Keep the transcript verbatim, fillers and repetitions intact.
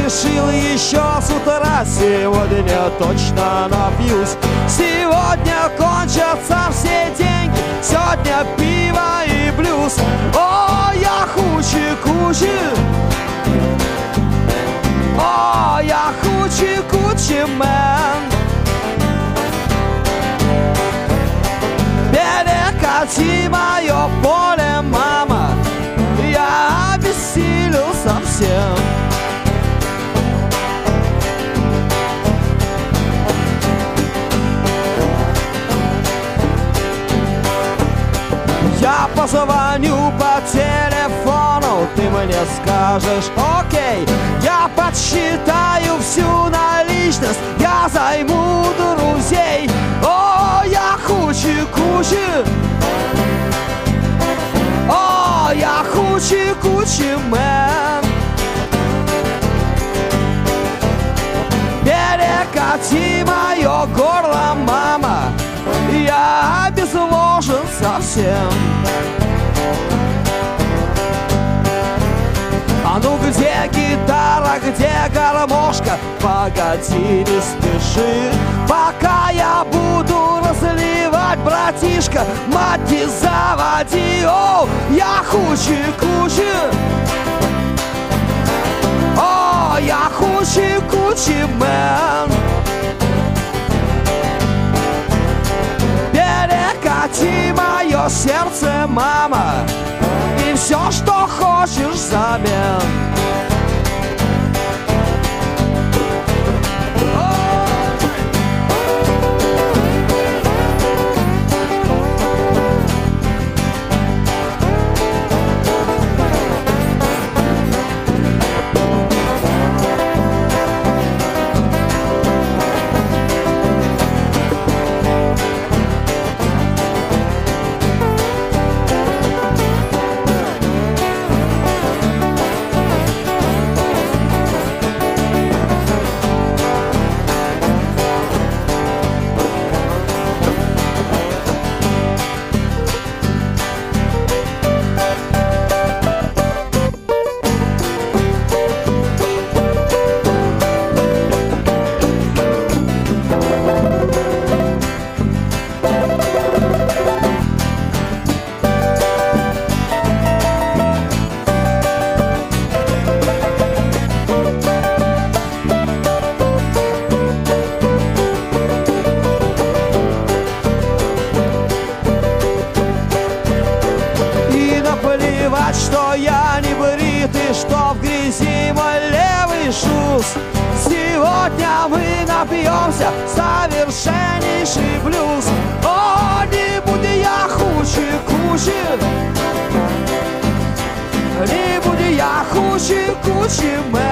решил еще с утра, сегодня точно напьюсь. Сегодня кончатся все деньги, сегодня пиво и блюз. О, я хучи-кучи, о, я хучи-кучи мэн. Перекати мое поле, мама, я обессилел совсем. Я позвоню по телефону, ты мне скажешь окей. Я подсчитаю всю наличность, я займу друзей. О, я хучи-кучи, о, я хучи-кучи мэн. Перекати мое горло, мама, я обезвожен совсем. А ну где гитара, где гармошка? Погоди, не спеши, пока я буду разливать, братишка, мать не заводи. О, я хучи-кучи, о, я хучи-кучи мэн. Перекати мое сердце, мама, и все, что хочешь взамен. Что я не бритый, что в грязи мой левый шуз. Сегодня мы напьемся совершеннейший блюз. О, не буду я хучи-кучи, не буду я хучи-кучи мэн.